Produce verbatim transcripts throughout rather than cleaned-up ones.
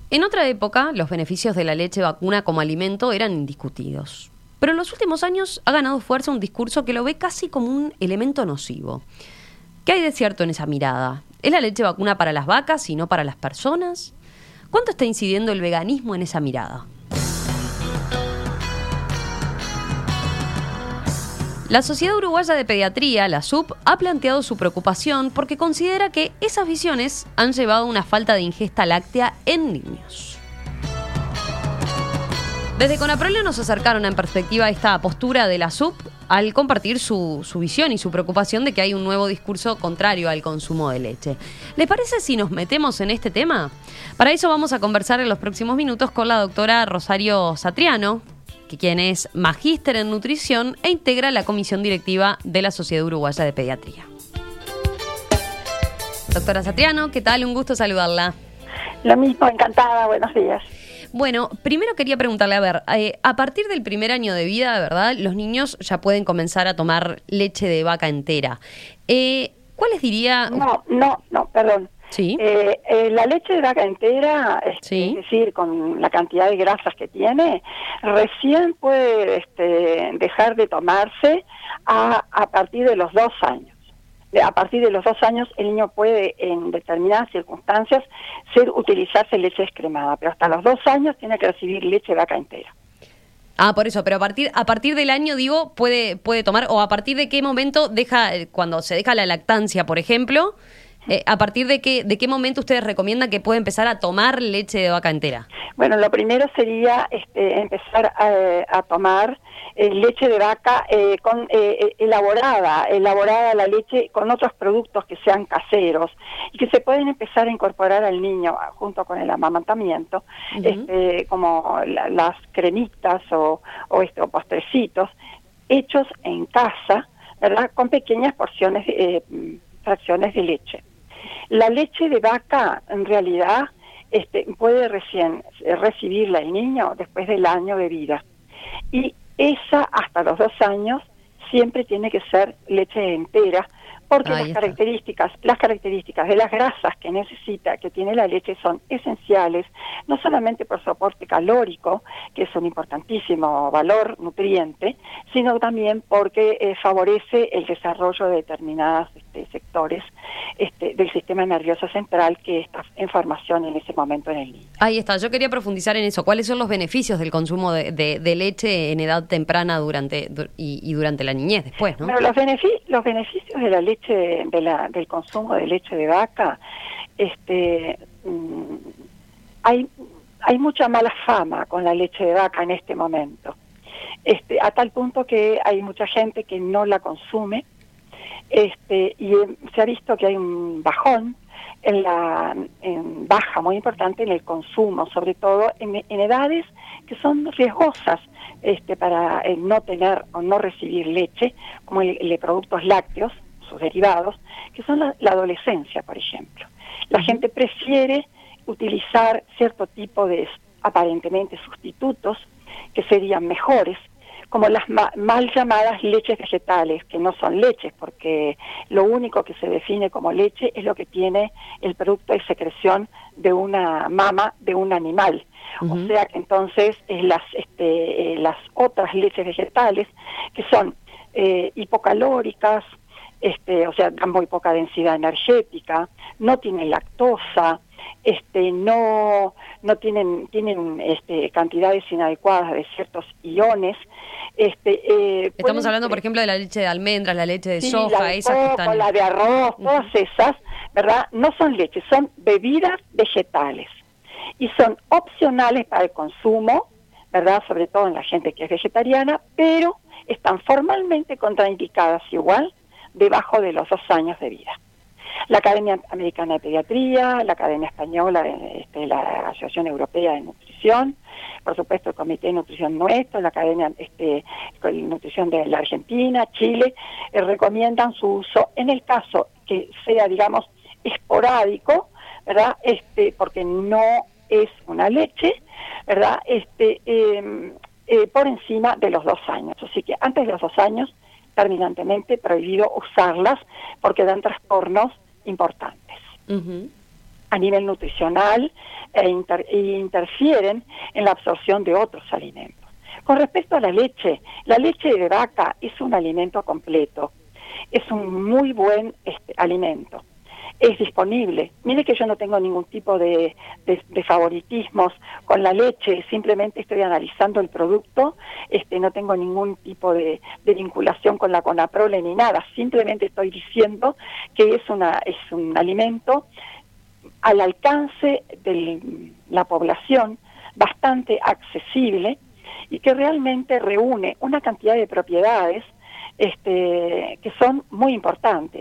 En otra época, los beneficios de la leche vacuna como alimento eran indiscutidos. Pero en los últimos años ha ganado fuerza un discurso que lo ve casi como un elemento nocivo. ¿Qué hay de cierto en esa mirada? ¿Es la leche vacuna para las vacas y no para las personas? ¿Cuánto está incidiendo el veganismo en esa mirada? La Sociedad Uruguaya de Pediatría, la S U P, ha planteado su preocupación porque considera que esas visiones han llevado a una falta de ingesta láctea en niños. Desde Conaprole nos acercaron en perspectiva a esta postura de la S U P al compartir su, su visión y su preocupación de que hay un nuevo discurso contrario al consumo de leche. ¿Les parece si nos metemos en este tema? Para eso vamos a conversar en los próximos minutos con la doctora Rosario Satriano, que quien es magíster en nutrición e integra la comisión directiva de la Sociedad Uruguaya de Pediatría. Doctora Satriano, ¿qué tal? Un gusto saludarla. Lo mismo, encantada, buenos días. Bueno, primero quería preguntarle, a ver, eh, a partir del primer año de vida, ¿verdad? Los niños ya pueden comenzar a tomar leche de vaca entera. Eh, ¿Cuáles diría...? No, no, no, perdón. Sí. Eh, eh, la leche de vaca entera, este, Sí. es decir, con la cantidad de grasas que tiene, recién puede este, dejar de tomarse a, a partir de los dos años. De, a partir de los dos años el niño puede, en determinadas circunstancias, ser utilizarse leche descremada, pero hasta los dos años tiene que recibir leche de vaca entera. Ah, por eso, pero a partir a partir del año, digo, puede puede tomar, o a partir de qué momento deja, cuando se deja la lactancia, por ejemplo, eh, a partir de qué de qué momento ustedes recomiendan que puede empezar a tomar leche de vaca entera. Bueno, lo primero sería este, empezar a, a tomar eh, leche de vaca eh, con eh, elaborada, elaborada la leche con otros productos que sean caseros y que se pueden empezar a incorporar al niño junto con el amamantamiento, uh-huh. este, como la, las cremitas o, o, este, o postrecitos hechos en casa, ¿verdad? Con pequeñas porciones, eh, fracciones de leche. La leche de vaca, en realidad, este, puede recién recibirla el niño después del año de vida. Y esa, hasta los dos años, siempre tiene que ser leche entera, porque Ahí las está. características, las características de las grasas que necesita, que tiene la leche, son esenciales, no solamente por su aporte calórico, que es un importantísimo valor nutriente, sino también porque eh, favorece el desarrollo de determinados este, sectores este, del sistema nervioso central que está en formación en ese momento en el niño. Ahí está, yo quería profundizar en eso. ¿Cuáles son los beneficios del consumo de, de, de leche en edad temprana durante du- y, y durante la niñez después, ¿no? Pero los, benefic- los beneficios de la leche, de la, del consumo de leche de vaca, este, mmm, hay, hay mucha mala fama con la leche de vaca en este momento, este, a tal punto que hay mucha gente que no la consume, este, y eh, se ha visto que hay un bajón en la en baja muy importante en el consumo, sobre todo en, en edades que son riesgosas este, para eh, no tener o no recibir leche, como el, el de productos lácteos, sus derivados, que son la, la adolescencia, por ejemplo. La gente prefiere utilizar cierto tipo de aparentemente sustitutos que serían mejores, como las ma- mal llamadas leches vegetales, que no son leches, porque lo único que se define como leche es lo que tiene el producto de secreción de una mama de un animal. Uh-huh. O sea que entonces eh, las, este, eh, las otras leches vegetales, que son eh, hipocalóricas, este, o sea, dan muy poca densidad energética, no tienen lactosa, este, no, no tienen, tienen este, cantidades inadecuadas de ciertos iones. Este, eh, Estamos pueden, hablando, por ejemplo, de la leche de almendras, la leche de sí, soja, la de esas coco, que están... la de arroz, todas uh-huh. esas, ¿verdad? No son leches, son bebidas vegetales y son opcionales para el consumo, ¿verdad? Sobre todo en la gente que es vegetariana, pero están formalmente contraindicadas igual debajo de los dos años de vida. La Academia Americana de Pediatría, la Academia Española, este, la Asociación Europea de Nutrición, por supuesto el Comité de Nutrición nuestro, la Academia este, de Nutrición de la Argentina, Chile, eh, recomiendan su uso en el caso que sea, digamos, esporádico, ¿verdad? Este, porque no es una leche, ¿verdad? Este, eh, eh, por encima de los dos años. Así que antes de los dos años, terminantemente prohibido usarlas porque dan trastornos importantes. Uh-huh. a nivel nutricional e, inter, e interfieren en la absorción de otros alimentos. Con respecto a la leche, la leche de vaca es un alimento completo, es un muy buen este, alimento. Es disponible. Mire que yo no tengo ningún tipo de, de, de favoritismos con la leche, simplemente estoy analizando el producto, este, no tengo ningún tipo de, de vinculación con la Conaprole ni nada, simplemente estoy diciendo que es, una, es un alimento al alcance de la población, bastante accesible y que realmente reúne una cantidad de propiedades este, que son muy importantes.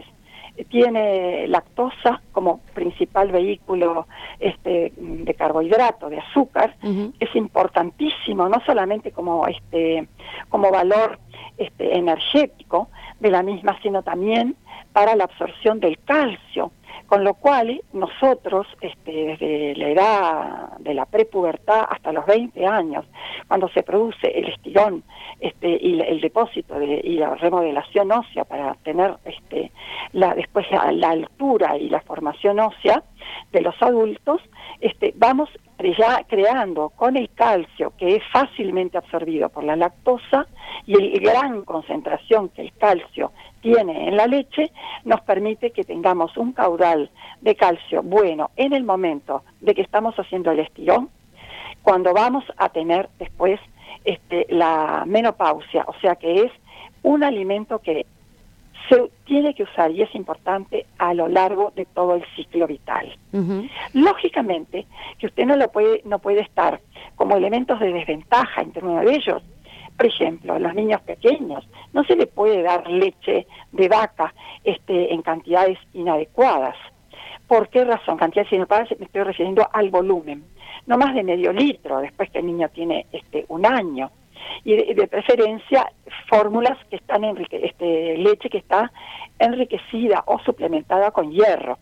Tiene lactosa como principal vehículo este, de carbohidrato, de azúcar, uh-huh. Es importantísimo, no solamente como este como valor este, energético de la misma, sino también para la absorción del calcio, con lo cual nosotros, este, desde la edad de la prepubertad hasta los veinte años, cuando se produce el estirón este, y el depósito de, y la remodelación ósea para tener este, la, después la, la altura y la formación ósea de los adultos, este, vamos ya creando con el calcio, que es fácilmente absorbido por la lactosa, y la gran concentración que el calcio tiene en la leche, nos permite que tengamos un caudal de calcio bueno en el momento de que estamos haciendo el estirón, cuando vamos a tener después este, la menopausia, o sea que es un alimento que se tiene que usar y es importante a lo largo de todo el ciclo vital. Uh-huh. Lógicamente que usted no lo puede no puede estar como elementos de desventaja entre uno de ellos. Por ejemplo, a los niños pequeños no se le puede dar leche de vaca este, en cantidades inadecuadas. ¿Por qué razón? Cantidades inadecuadas me estoy refiriendo al volumen. No más de medio litro después que el niño tiene este, un año. Y de, de preferencia fórmulas que están enrique, este, leche que está enriquecida o suplementada con hierro,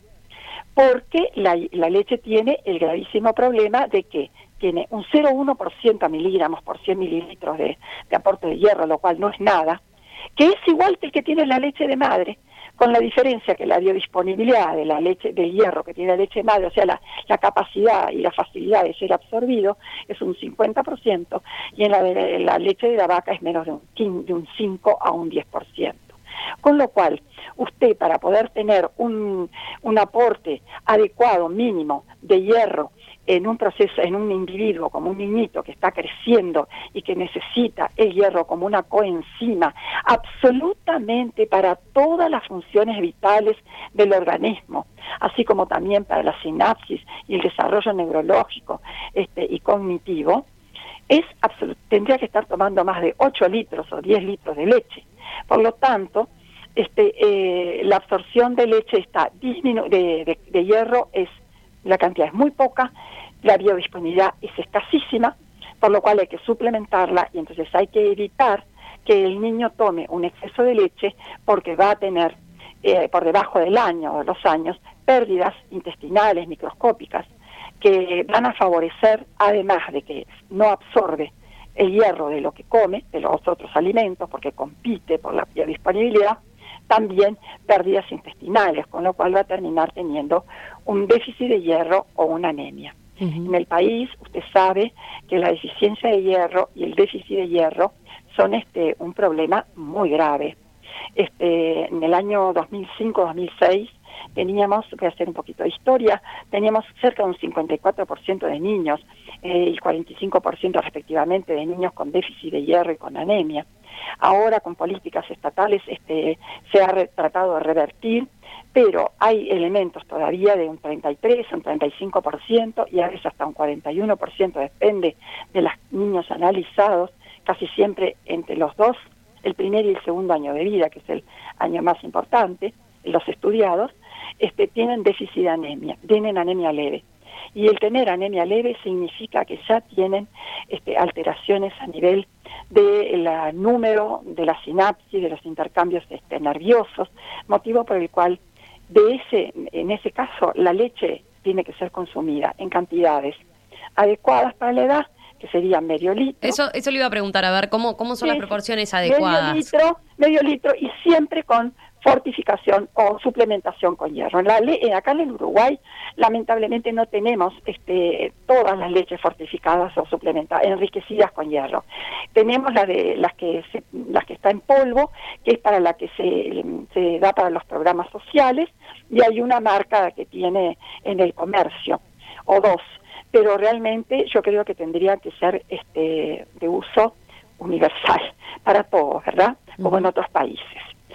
porque la, la leche tiene el gravísimo problema de que tiene un cero coma uno por ciento miligramos por cien mililitros de, de aporte de hierro, lo cual no es nada, que es igual que el que tiene la leche de madre, con la diferencia que la biodisponibilidad de la leche del hierro que tiene la leche de madre, o sea, la, la capacidad y la facilidad de ser absorbido es un cincuenta por ciento, y en la, de, la leche de la vaca es menos de un, de un cinco a un diez por ciento. Con lo cual, usted para poder tener un, un aporte adecuado, mínimo, de hierro en un proceso, en un individuo como un niñito que está creciendo y que necesita el hierro como una coenzima absolutamente para todas las funciones vitales del organismo, así como también para la sinapsis y el desarrollo neurológico este, y cognitivo, es absolut- tendría que estar tomando más de ocho litros o diez litros de leche. Por lo tanto, este, eh, la absorción de leche está disminu- de, de, de hierro es la cantidad es muy poca, la biodisponibilidad es escasísima, por lo cual hay que suplementarla y entonces hay que evitar que el niño tome un exceso de leche porque va a tener eh, por debajo del año o de los años pérdidas intestinales microscópicas que van a favorecer, además de que no absorbe el hierro de lo que come, de los otros alimentos, porque compite por la biodisponibilidad, también pérdidas intestinales, con lo cual va a terminar teniendo un déficit de hierro o una anemia. Uh-huh. En el país, usted sabe que la deficiencia de hierro y el déficit de hierro son este un problema muy grave. Este, en el año dos mil cinco dos mil seis teníamos, voy a hacer un poquito de historia, teníamos cerca de un cincuenta y cuatro por ciento de niños eh, y cuarenta y cinco por ciento respectivamente de niños con déficit de hierro y con anemia. Ahora con políticas estatales este, se ha re- tratado de revertir, pero hay elementos todavía de un treinta y tres, un treinta y cinco por ciento y a veces hasta un cuarenta y uno por ciento, depende de los niños analizados, casi siempre entre los dos, el primer y el segundo año de vida, que es el año más importante, los estudiados, este, tienen déficit de anemia, tienen anemia leve. Y el tener anemia leve significa que ya tienen este, alteraciones a nivel del número de la sinapsis, de los intercambios este, nerviosos, motivo por el cual de ese, en ese caso la leche tiene que ser consumida en cantidades adecuadas para la edad, que sería medio litro. Eso eso le iba a preguntar, a ver, ¿cómo, cómo son sí, las proporciones adecuadas? Medio litro, medio litro y siempre con fortificación o suplementación con hierro. En la le acá en el Uruguay, lamentablemente no tenemos este, todas las leches fortificadas o suplementadas, enriquecidas con hierro. Tenemos la de las que se, las que está en polvo, que es para la que se, se da para los programas sociales, y hay una marca que tiene en el comercio, o dos, pero realmente yo creo que tendría que ser este, de uso universal para todos, ¿verdad? Como uh-huh. en otros países.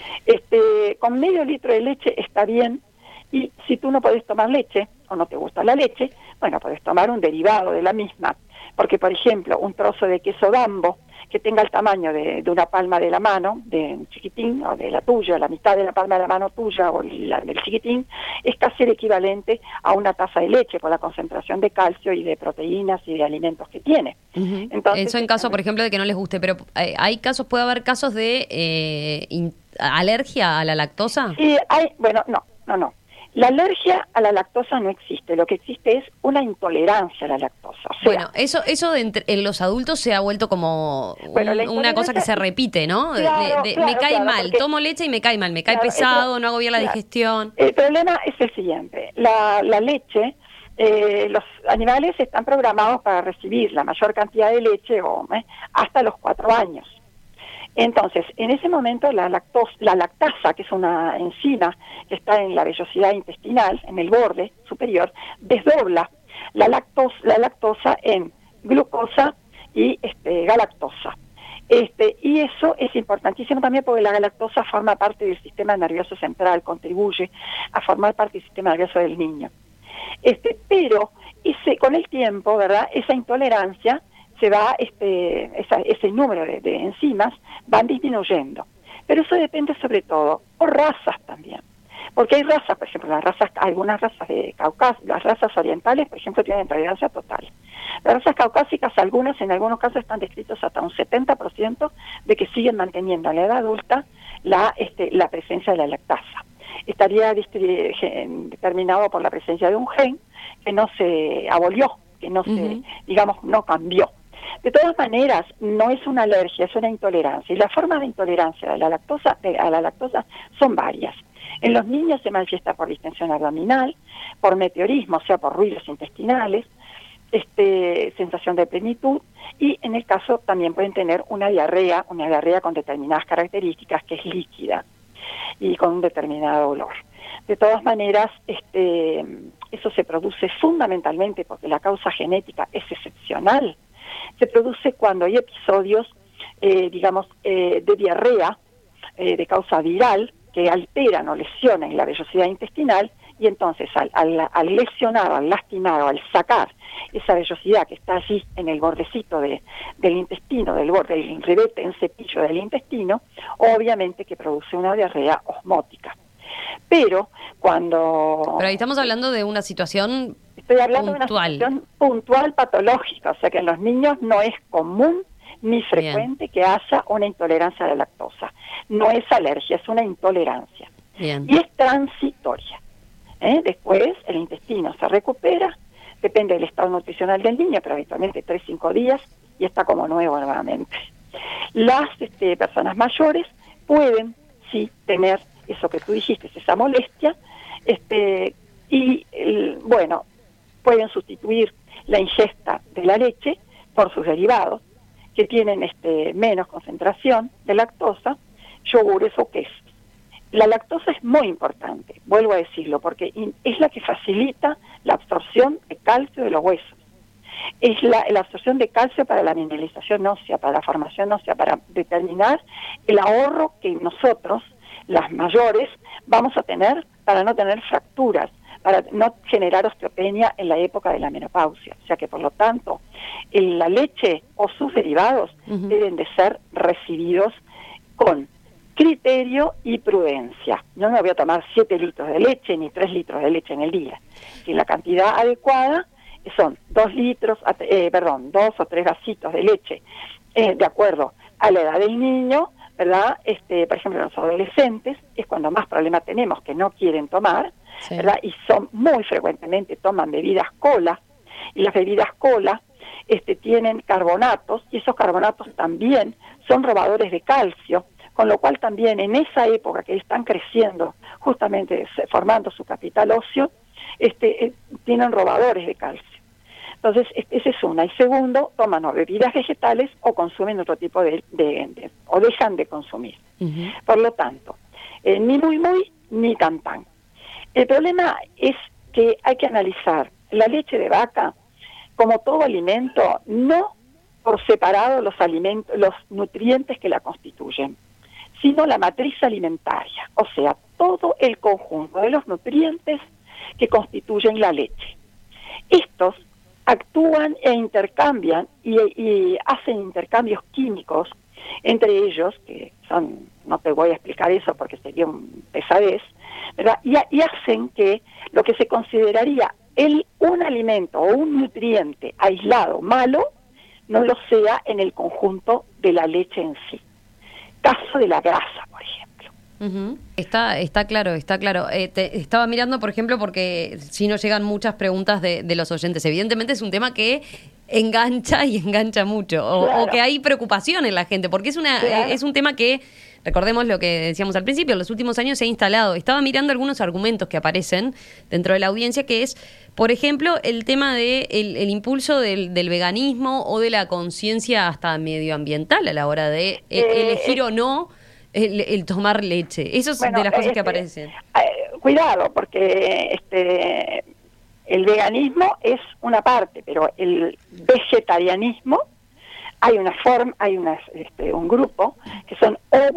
Este, con medio litro de leche está bien, y si tú no podés tomar leche, o no te gusta la leche, bueno, podés tomar un derivado de la misma, porque por ejemplo, un trozo de queso Dambo, que tenga el tamaño de, de una palma de la mano, de un chiquitín, o de la tuya, la mitad de la palma de la mano tuya, o la del chiquitín, es casi el equivalente a una taza de leche, por la concentración de calcio y de proteínas y de alimentos que tiene. Uh-huh. Entonces, eso en caso, por ejemplo, de que no les guste, pero eh, hay casos, puede haber casos de eh, in- alergia a la lactosa. Sí, hay, bueno, no, no, no. La alergia a la lactosa no existe, lo que existe es una intolerancia a la lactosa. O sea, bueno, eso eso de entre, en los adultos se ha vuelto como bueno, un, una cosa que se repite, ¿no? Claro, de, de, claro, me cae claro, mal, porque, tomo leche y me cae mal, me cae claro, pesado, eso, no hago bien la claro. digestión. El problema es el siguiente, la, la leche, eh, los animales están programados para recibir la mayor cantidad de leche o, eh, hasta los cuatro años. Entonces, en ese momento la, lactos, la lactasa, que es una enzima que está en la vellosidad intestinal, en el borde superior, desdobla la, lactos, la lactosa en glucosa y este, galactosa. Este, y eso es importantísimo también porque la galactosa forma parte del sistema nervioso central, contribuye a formar parte del sistema nervioso del niño. Este, pero ese, con el tiempo, ¿verdad?, esa intolerancia se va, este, esa, ese número de, de enzimas van disminuyendo. Pero eso depende sobre todo, por razas también. Porque hay razas, por ejemplo, las razas, algunas razas de Cáucaso, las razas orientales, por ejemplo, tienen intolerancia total. Las razas caucásicas, algunas, en algunos casos, están descritos hasta un setenta por ciento de que siguen manteniendo en la edad adulta la, este, la presencia de la lactasa. Estaría determinado por la presencia de un gen que no se abolió, que no se, uh-huh. digamos, no cambió. De todas maneras, no es una alergia, es una intolerancia. Y las formas de intolerancia a la lactosa, de, a la lactosa son varias. En los niños se manifiesta por distensión abdominal, por meteorismo, o sea, por ruidos intestinales, este, sensación de plenitud, y en el caso también pueden tener una diarrea, una diarrea con determinadas características, que es líquida y con un determinado olor. De todas maneras, este, eso se produce fundamentalmente porque la causa genética es excepcional. Se produce cuando hay episodios, eh, digamos, eh, de diarrea, eh, de causa viral, que alteran o lesionan la vellosidad intestinal, y entonces al, al, al lesionar, al lastimar o al sacar esa vellosidad que está allí en el bordecito de, del intestino, del borde, del revete en cepillo del intestino, obviamente que produce una diarrea osmótica. Pero cuando... Pero ahí estamos hablando de una situación Estoy hablando puntual. de una situación puntual patológica, o sea que en los niños no es común ni frecuente Bien. que haya una intolerancia a la lactosa. No es alergia, es una intolerancia. Bien. Y es transitoria. ¿Eh? Después el intestino se recupera, depende del estado nutricional del niño, pero habitualmente tres a cinco días y está como nuevo nuevamente. Las este, personas mayores pueden, sí, tener eso que tú dijiste, esa molestia, este, y el, bueno, pueden sustituir la ingesta de la leche por sus derivados, que tienen este, menos concentración de lactosa, yogures o quesos. La lactosa es muy importante, vuelvo a decirlo, porque es la que facilita la absorción de calcio de los huesos. Es la, la absorción de calcio para la mineralización ósea, para la formación ósea, para determinar el ahorro que nosotros, las mayores, vamos a tener para no tener fracturas, para no generar osteopenia en la época de la menopausia. O sea que, por lo tanto, la leche o sus derivados uh-huh. deben de ser recibidos con criterio y prudencia. Yo no me voy a tomar siete litros de leche ni tres litros de leche en el día. Si la cantidad adecuada son dos litros, eh, perdón, dos o tres vasitos de leche, eh, de acuerdo a la edad del niño, ¿verdad? Este, por ejemplo, los adolescentes es cuando más problemas tenemos, que no quieren tomar, sí. ¿verdad? Y son muy frecuentemente toman bebidas cola, y las bebidas cola este, tienen carbonatos, y esos carbonatos también son robadores de calcio, con lo cual también en esa época que están creciendo, justamente formando su capital óseo, este, eh, tienen robadores de calcio. Entonces, esa es una. Y segundo, toman o bebidas vegetales o consumen otro tipo de, de, de o dejan de consumir. Uh-huh. Por lo tanto, eh, ni muy muy, ni tan tan. El problema es que hay que analizar la leche de vaca como todo alimento, no por separado los alimentos, los nutrientes que la constituyen, sino la matriz alimentaria, o sea, todo el conjunto de los nutrientes que constituyen la leche. Estos actúan e intercambian y, y hacen intercambios químicos entre ellos, que son, no te voy a explicar eso porque sería un pesadez, ¿verdad? Y, y hacen que lo que se consideraría el, un alimento o un nutriente aislado malo, no lo sea en el conjunto de la leche en sí. Caso de la grasa, por ejemplo. Uh-huh. Está, está claro, está claro. Eh, te estaba mirando, por ejemplo, porque si nos llegan muchas preguntas de, de los oyentes. Evidentemente es un tema que engancha y engancha mucho, o, claro. o que hay preocupación en la gente, porque es una claro. eh, es un tema que, recordemos lo que decíamos al principio, en los últimos años se ha instalado. Estaba mirando algunos argumentos que aparecen dentro de la audiencia, que es, por ejemplo, el tema de el, el impulso del, del veganismo o de la conciencia hasta medioambiental a la hora de eh, elegir eh, o no el, el tomar leche. Eso es bueno, de las cosas este, que aparecen. Eh, cuidado, porque este el veganismo es una parte, pero el vegetarianismo, hay una forma, hay una, este, un grupo que son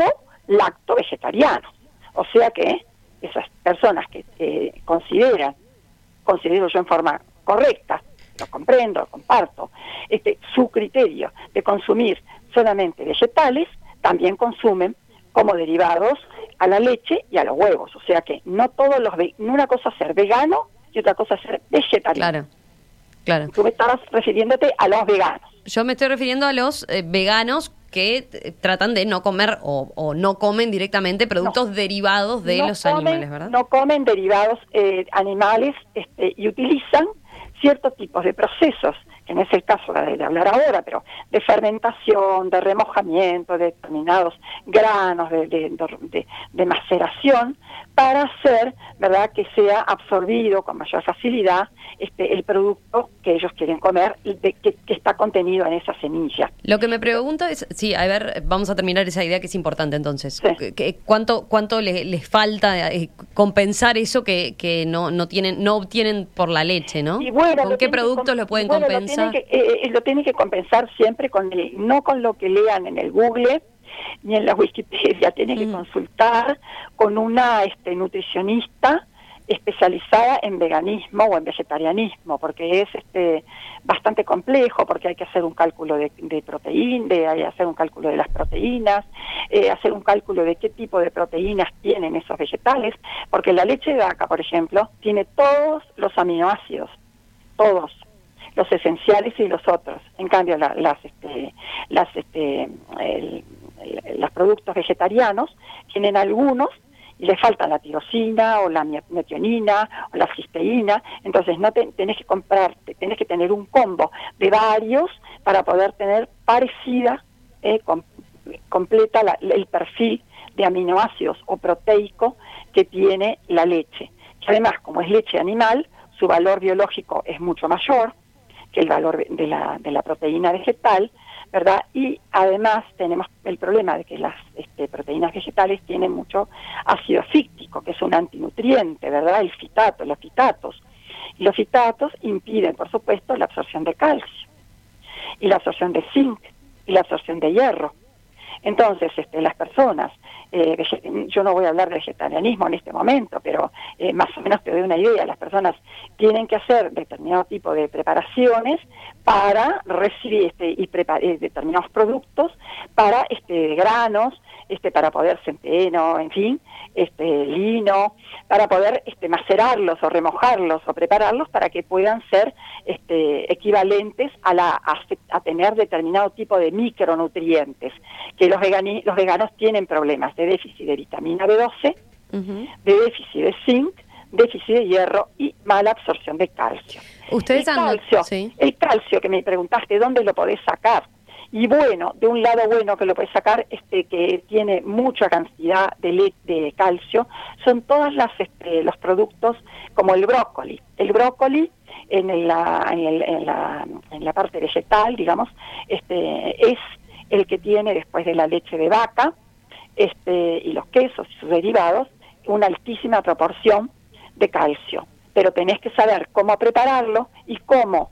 ovo-lacto-vegetarianos. O sea que esas personas que eh, consideran, considero yo en forma correcta, lo comprendo, lo comparto, este, su criterio de consumir solamente vegetales, también consumen como derivados a la leche y a los huevos. O sea que no todos los, una cosa es ser vegano y otra cosa es ser vegetariano. Claro, claro. Tú me estabas refiriéndote a los veganos. Yo me estoy refiriendo a los eh, veganos que eh, tratan de no comer o, o no comen directamente productos no, derivados de no los comen, animales, ¿verdad? No comen derivados eh, animales este, y utilizan ciertos tipos de procesos, que no es el caso de, de hablar ahora, pero de fermentación, de remojamiento, de determinados granos, de, de, de, de maceración, para hacer, ¿verdad?, que sea absorbido con mayor facilidad este el producto que ellos quieren comer, de, que, que está contenido en esa semilla. Lo que me pregunto es, sí, a ver, vamos a terminar esa idea que es importante entonces. Sí. ¿Qué, cuánto cuánto les, les falta eh, compensar eso que, que no no tienen no obtienen por la leche, ¿no? Y bueno, ¿Con qué productos lo pueden bueno, compensar? Lo tienen que, eh, lo tienen que compensar siempre con el, no con lo que lean en el Google ni en la Wikipedia, tienen que mm. consultar con una este, nutricionista especializada en veganismo o en vegetarianismo, porque es este bastante complejo, porque hay que hacer un cálculo de, de proteína, de, hay que hacer un cálculo de las proteínas, eh, hacer un cálculo de qué tipo de proteínas tienen esos vegetales, porque la leche de vaca, por ejemplo, tiene todos los aminoácidos, todos los esenciales y los otros. En cambio, la, las este, las este, el, el, los productos vegetarianos tienen algunos y le faltan la tirosina o la metionina o la cisteína, entonces no te, tenés que comprar, tenés que tener un combo de varios para poder tener parecida, eh, com, completa la, el perfil de aminoácidos o proteico que tiene la leche. Que además, como es leche animal, su valor biológico es mucho mayor que el valor de la, de la proteína vegetal, ¿verdad? Y además tenemos el problema de que las este, proteínas vegetales tienen mucho ácido fíctico, que es un antinutriente, ¿verdad? El fitato, los fitatos. Y los fitatos impiden, por supuesto, la absorción de calcio, y la absorción de zinc, y la absorción de hierro. Entonces, este, las personas, eh, yo no voy a hablar de vegetarianismo en este momento, pero eh, más o menos te doy una idea, las personas tienen que hacer determinado tipo de preparaciones para recibir este, y preparar eh, determinados productos para este, granos, este, para poder centeno, en fin, este, lino, para poder este, macerarlos o remojarlos o prepararlos para que puedan ser este, equivalentes a, la, a, a tener determinado tipo de micronutrientes, que los, vegani, los veganos tienen problemas de déficit de vitamina B doce, uh-huh. de déficit de zinc, déficit de hierro y mala absorción de calcio. Ustedes el han... calcio, sí. el calcio que me preguntaste, ¿dónde lo podés sacar? Y bueno, de un lado bueno que lo puedes sacar, este, que tiene mucha cantidad de, le de calcio, son todas las este, los productos como el brócoli. El brócoli en la, en, el, en, la, en la parte vegetal, digamos, este, es el que tiene, después de la leche de vaca este, y los quesos y sus derivados, una altísima proporción de calcio. Pero tenés que saber cómo prepararlo y cómo,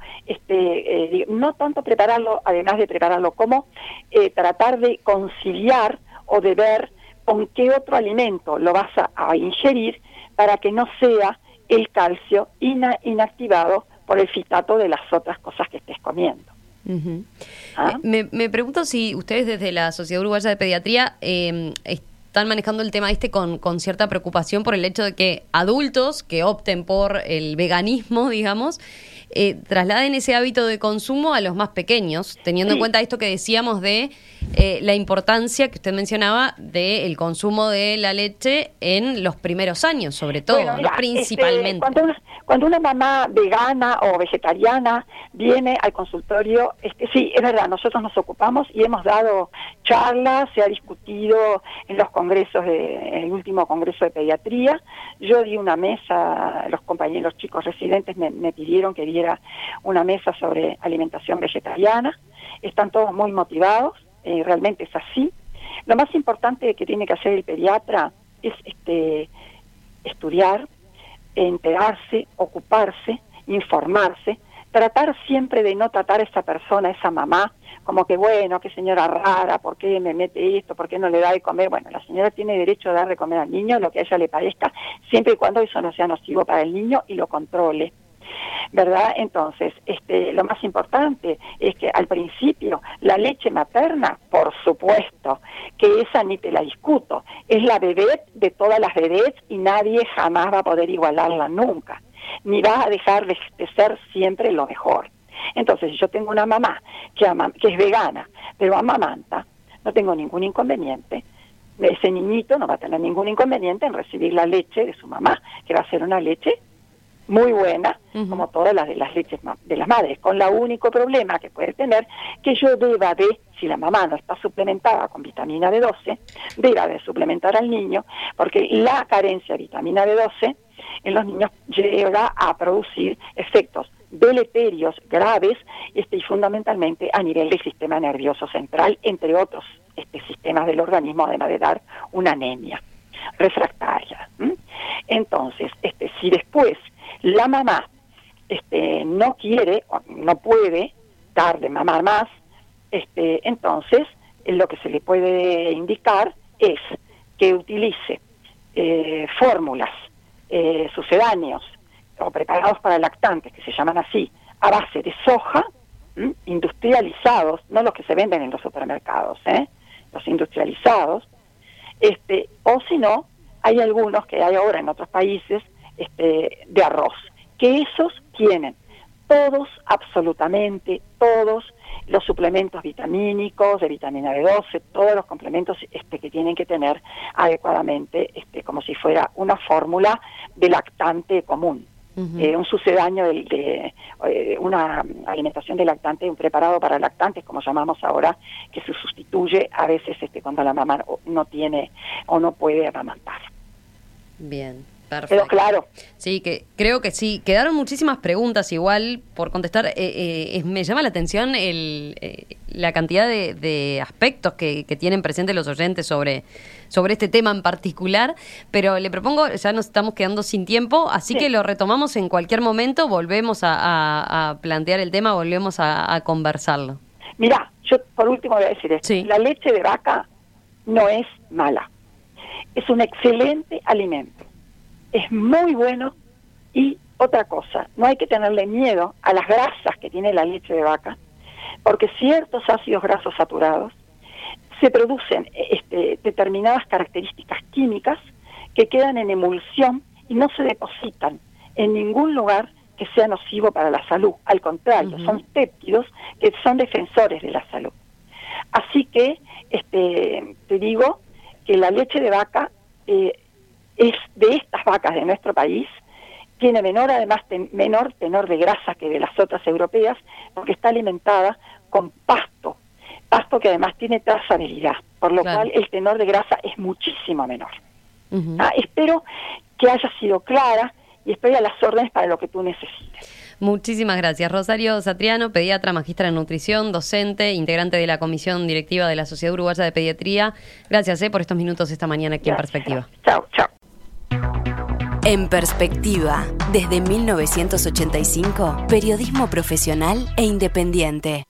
este, eh, no tanto prepararlo, además de prepararlo, cómo eh, tratar de conciliar o de ver con qué otro alimento lo vas a, a ingerir para que no sea el calcio ina, inactivado por el fitato de las otras cosas que estés comiendo. Uh-huh. ¿Ah? me, me pregunto si ustedes desde la Sociedad Uruguaya de Pediatría eh, están manejando el tema este con, con cierta preocupación por el hecho de que adultos que opten por el veganismo, digamos, eh, trasladen ese hábito de consumo a los más pequeños, teniendo sí. en cuenta esto que decíamos de eh, la importancia que usted mencionaba del consumo de la leche en los primeros años, sobre todo, bueno, mira, principalmente. Este, cuando, una, cuando una mamá vegana o vegetariana viene al consultorio, este, sí, es verdad, nosotros nos ocupamos y hemos dado charlas, se ha discutido en los congresos, de, en el último congreso de pediatría. Yo di una mesa, los compañeros, los chicos residentes me, me pidieron que diera una mesa sobre alimentación vegetariana. Están todos muy motivados, eh, realmente es así. Lo más importante que tiene que hacer el pediatra es este, estudiar, enterarse, ocuparse, informarse, tratar siempre de no tratar a esa persona, a esa mamá, como que bueno, qué señora rara, ¿por qué me mete esto? ¿Por qué no le da de comer? Bueno, la señora tiene derecho a dar de comer al niño lo que a ella le parezca, siempre y cuando eso no sea nocivo para el niño y lo controle, ¿verdad? Entonces, este, lo más importante es que al principio la leche materna, por supuesto, que esa ni te la discuto, es la bebé de todas las bebés y nadie jamás va a poder igualarla nunca, ni va a dejar de, de ser siempre lo mejor. Entonces, si yo tengo una mamá que, ama, que es vegana, pero amamanta, no tengo ningún inconveniente. Ese niñito no va a tener ningún inconveniente en recibir la leche de su mamá, que va a ser una leche muy buena, uh-huh. como todas las de las leches de las madres, con el único problema que puede tener, que yo deba de, si la mamá no está suplementada con vitamina B doce, deba de suplementar al niño, porque la carencia de vitamina B doce en los niños llega a producir efectos deleterios graves este, y fundamentalmente a nivel del sistema nervioso central, entre otros este, sistemas del organismo, además de dar una anemia refractaria. ¿Mm? Entonces, este, si después la mamá este, no quiere o no puede dar de mamar más, este, entonces lo que se le puede indicar es que utilice eh, fórmulas eh, sucedáneos o preparados para lactantes, que se llaman así, a base de soja, ¿m? industrializados, no los que se venden en los supermercados, ¿eh? los industrializados, este, o si no, hay algunos que hay ahora en otros países este, de arroz, que esos tienen todos, absolutamente todos, los suplementos vitamínicos, de vitamina B doce, todos los complementos este, que tienen que tener adecuadamente, este, como si fuera una fórmula de lactante común. Uh-huh. eh, un sucedáneo de, de eh, una alimentación de lactante, un preparado para lactantes, como llamamos ahora, que se sustituye a veces este, cuando la mamá no tiene o no puede amamantar. Bien, perfecto. ¿Quedó claro? Sí, que creo que sí. Quedaron muchísimas preguntas igual por contestar. Eh, eh, me llama la atención el, eh, la cantidad de, de aspectos que, que tienen presentes los oyentes sobre, sobre este tema en particular, pero le propongo, ya nos estamos quedando sin tiempo, así sí. que lo retomamos en cualquier momento, volvemos a, a, a plantear el tema, volvemos a, a conversarlo. Mirá, yo por último voy a decir esto. Sí. La leche de vaca no es mala. Es un excelente alimento. Es muy bueno y otra cosa, no hay que tenerle miedo a las grasas que tiene la leche de vaca, porque ciertos ácidos grasos saturados se producen este, determinadas características químicas que quedan en emulsión y no se depositan en ningún lugar que sea nocivo para la salud. Al contrario, uh-huh. son péptidos que son defensores de la salud. Así que este, te digo que la leche de vaca eh, es de estas vacas de nuestro país, tiene menor, además, ten, menor tenor de grasa que de las otras europeas, porque está alimentada con pasto, pasto que además tiene trazabilidad, por lo Claro. cual el tenor de grasa es muchísimo menor. Ujú. Ah, espero que haya sido clara y estoy a las órdenes para lo que tú necesites. Muchísimas gracias. Rosario Satriano, pediatra, magistra en nutrición, docente, integrante de la comisión directiva de la Sociedad Uruguaya de Pediatría. Gracias eh, por estos minutos esta mañana aquí Gracias. en Perspectiva. Chao, chao. En Perspectiva, desde mil novecientos ochenta y cinco, periodismo profesional e independiente.